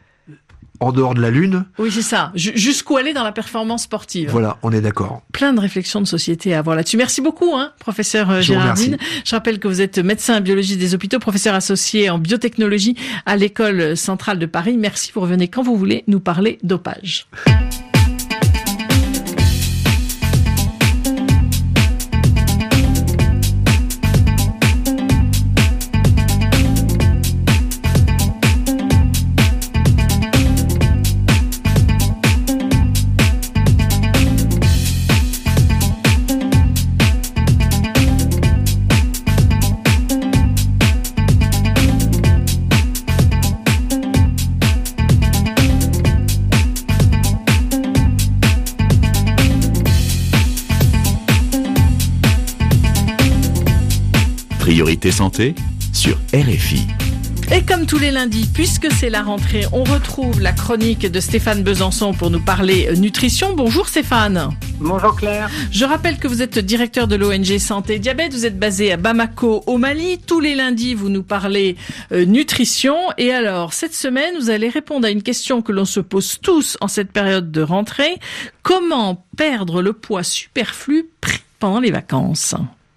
en dehors de la Lune... Oui, c'est ça. Jusqu'où aller dans la performance sportive. Voilà, on est d'accord. Plein de réflexions de société à avoir là-dessus. Merci beaucoup, professeur Gérardine. Je rappelle que vous êtes médecin biologiste des hôpitaux, professeur associé en biotechnologie à l'École centrale de Paris. Merci, vous revenez quand vous voulez nous parler dopage. Priorité Santé sur RFI. Et comme tous les lundis, puisque c'est la rentrée, on retrouve la chronique de Stéphane Besançon pour nous parler nutrition. Bonjour Stéphane. Bonjour Claire. Je rappelle que vous êtes directeur de l'ONG Santé Diabète. Vous êtes basé à Bamako, au Mali. Tous les lundis, vous nous parlez nutrition. Et alors, cette semaine, vous allez répondre à une question que l'on se pose tous en cette période de rentrée. Comment perdre le poids superflu pris pendant les vacances ?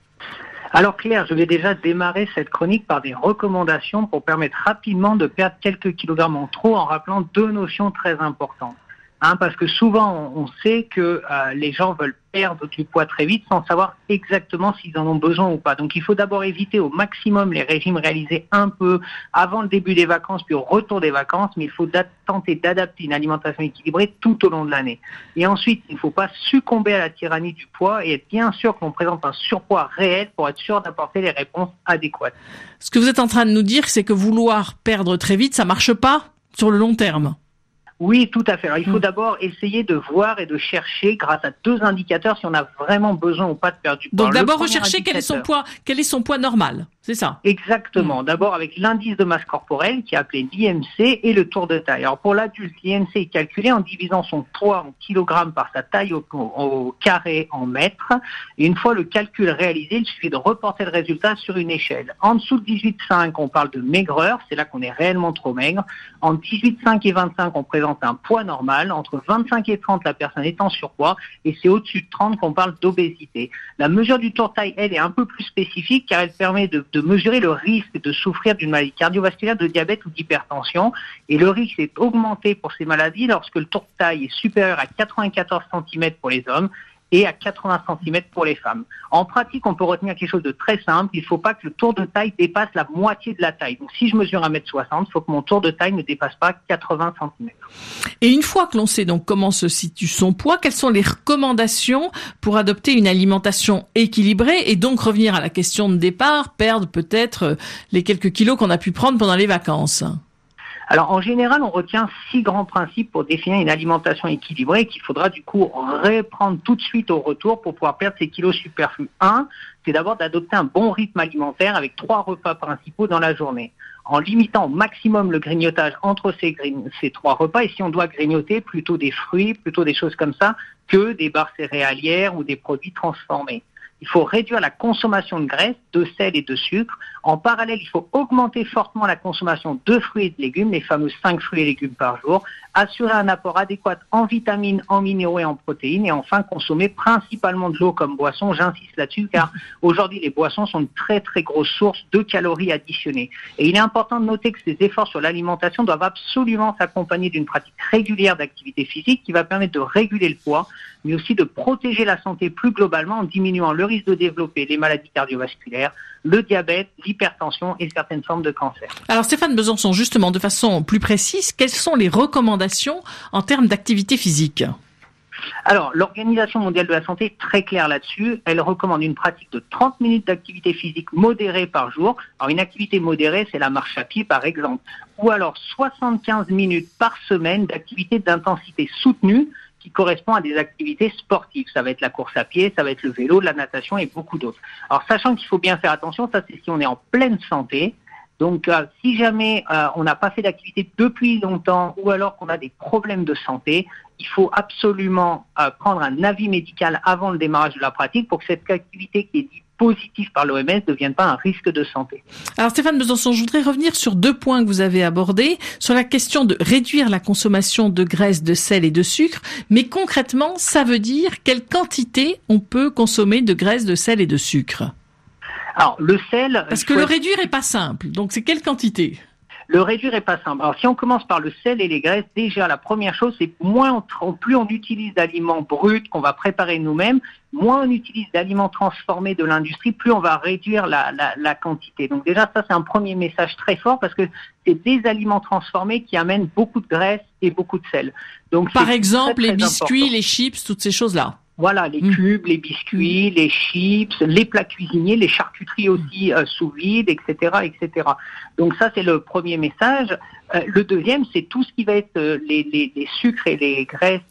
Alors Claire, je vais déjà démarrer cette chronique par des recommandations pour permettre rapidement de perdre quelques kilogrammes en trop en rappelant deux notions très importantes. Parce que souvent, on sait que les gens veulent perdre du poids très vite sans savoir exactement s'ils en ont besoin ou pas. Donc il faut d'abord éviter au maximum les régimes réalisés un peu avant le début des vacances puis au retour des vacances, mais il faut tenter d'adapter une alimentation équilibrée tout au long de l'année. Et ensuite, il ne faut pas succomber à la tyrannie du poids et être bien sûr qu'on présente un surpoids réel pour être sûr d'apporter les réponses adéquates. Ce que vous êtes en train de nous dire, c'est que vouloir perdre très vite, ça marche pas sur le long terme. Oui, tout à fait. Alors, il faut d'abord essayer de voir et de chercher, grâce à deux indicateurs, si on a vraiment besoin ou pas de perdre du poids. Donc d'abord rechercher quel est son poids normal, c'est ça ? Exactement. D'abord avec l'indice de masse corporelle qui est appelé l'IMC et le tour de taille. Alors pour l'adulte, l'IMC est calculé en divisant son poids en kilogrammes par sa taille au carré en mètres. Et une fois le calcul réalisé, il suffit de reporter le résultat sur une échelle. En dessous de 18,5, on parle de maigreur, c'est là qu'on est réellement trop maigre. En 18,5 et 25, on présente un poids normal. Entre 25 et 30, la personne est en surpoids. Et c'est au-dessus de 30 qu'on parle d'obésité. La mesure du tour de taille, elle, est un peu plus spécifique car elle permet de mesurer le risque de souffrir d'une maladie cardiovasculaire, de diabète ou d'hypertension. Et le risque est augmenté pour ces maladies lorsque le tour de taille est supérieur à 94 cm pour les hommes et à 80 cm pour les femmes. En pratique, on peut retenir quelque chose de très simple. Il ne faut pas que le tour de taille dépasse la moitié de la taille. Donc, si je mesure 1m60, il faut que mon tour de taille ne dépasse pas 80 cm. Et une fois que l'on sait donc comment se situe son poids, quelles sont les recommandations pour adopter une alimentation équilibrée et donc revenir à la question de départ, perdre peut-être les quelques kilos qu'on a pu prendre pendant les vacances ? Alors, en général, on retient 6 grands principes pour définir une alimentation équilibrée qu'il faudra du coup reprendre tout de suite au retour pour pouvoir perdre ces kilos superflus. 1, c'est d'abord d'adopter un bon rythme alimentaire avec 3 repas principaux dans la journée, en limitant au maximum le grignotage entre ces 3 repas. Et si on doit grignoter, plutôt des fruits, plutôt des choses comme ça, que des barres céréalières ou des produits transformés. Il faut réduire la consommation de graisse, de sel et de sucre. En parallèle, il faut augmenter fortement la consommation de fruits et de légumes, les fameux 5 fruits et légumes par jour, assurer un apport adéquat en vitamines, en minéraux et en protéines, et enfin consommer principalement de l'eau comme boisson. J'insiste là-dessus car aujourd'hui les boissons sont une très très grosse source de calories additionnées. Et il est important de noter que ces efforts sur l'alimentation doivent absolument s'accompagner d'une pratique régulière d'activité physique qui va permettre de réguler le poids, mais aussi de protéger la santé plus globalement en diminuant le risque de développer les maladies cardiovasculaires, le diabète, l'hypertension et certaines formes de cancer. Alors Stéphane Besançon, justement, de façon plus précise, quelles sont les recommandations en termes d'activité physique ? Alors, l'Organisation mondiale de la santé est très claire là-dessus. Elle recommande une pratique de 30 minutes d'activité physique modérée par jour. Alors, une activité modérée, c'est la marche à pied, par exemple. Ou alors 75 minutes par semaine d'activité d'intensité soutenue qui correspond à des activités sportives. Ça va être la course à pied, ça va être le vélo, la natation et beaucoup d'autres. Alors, sachant qu'il faut bien faire attention, ça c'est si on est en pleine santé. Donc, si jamais on n'a pas fait d'activité depuis longtemps ou alors qu'on a des problèmes de santé, il faut absolument prendre un avis médical avant le démarrage de la pratique pour que cette activité qui est dite positive par l'OMS ne devienne pas un risque de santé. Alors Stéphane Besançon, je voudrais revenir sur 2 points que vous avez abordés, sur la question de réduire la consommation de graisse, de sel et de sucre, mais concrètement, ça veut dire quelle quantité on peut consommer de graisse, de sel et de sucre ? Alors, le sel... Parce que le réduire est pas simple, donc c'est quelle quantité ? Le réduire est pas simple. Alors, si on commence par le sel et les graisses, déjà, la première chose, c'est plus on utilise d'aliments bruts qu'on va préparer nous-mêmes, moins on utilise d'aliments transformés de l'industrie, plus on va réduire la quantité. Donc déjà, ça, c'est un premier message très fort parce que c'est des aliments transformés qui amènent beaucoup de graisse et beaucoup de sel. Donc, par exemple, très, très les biscuits, important. Les chips, toutes ces choses-là. Voilà, les cubes, les biscuits, les chips, les plats cuisinés, les charcuteries aussi sous vide, etc., etc. Donc ça, c'est le premier message. Le deuxième, c'est tout ce qui va être les sucres et les graisses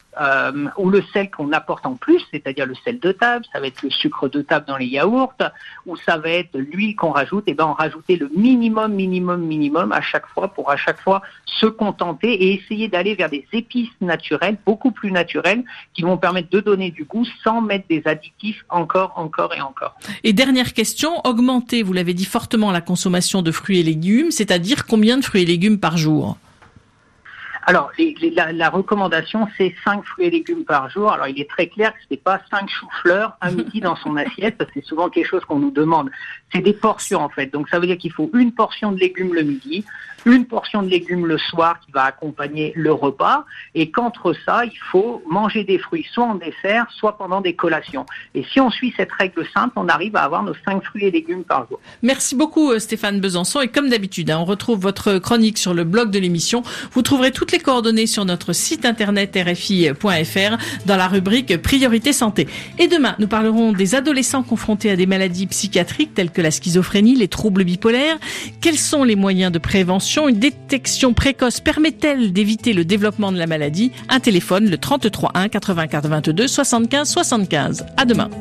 ou le sel qu'on apporte en plus, c'est-à-dire le sel de table, ça va être le sucre de table dans les yaourts, ou ça va être l'huile qu'on rajoute, et on rajouter le minimum à chaque fois pour à chaque fois se contenter et essayer d'aller vers des épices naturelles, beaucoup plus naturelles, qui vont permettre de donner du goût sans mettre des additifs encore et encore. Et dernière question, augmenter, vous l'avez dit, fortement la consommation de fruits et légumes, c'est-à-dire combien de fruits et légumes par jour ? Alors, la recommandation, c'est 5 fruits et légumes par jour. Alors, il est très clair que ce n'est pas 5 choux-fleurs à midi dans son assiette, parce que c'est souvent quelque chose qu'on nous demande. C'est des portions, en fait. Donc, ça veut dire qu'il faut une portion de légumes le midi, une portion de légumes le soir qui va accompagner le repas, et qu'entre ça, il faut manger des fruits soit en dessert, soit pendant des collations. Et si on suit cette règle simple, on arrive à avoir nos 5 fruits et légumes par jour. Merci beaucoup Stéphane Besançon, et comme d'habitude, on retrouve votre chronique sur le blog de l'émission. Vous trouverez toutes les coordonnées sur notre site internet rfi.fr dans la rubrique Priorité Santé. Et demain, nous parlerons des adolescents confrontés à des maladies psychiatriques telles que la schizophrénie, les troubles bipolaires. Quels sont les moyens de prévention? Une détection précoce permet-elle d'éviter le développement de la maladie? Un téléphone, le 33 1 84 22 75 75. À demain.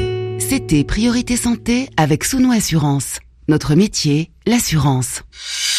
C'était Priorité Santé avec Souno Assurance. Notre métier, l'assurance.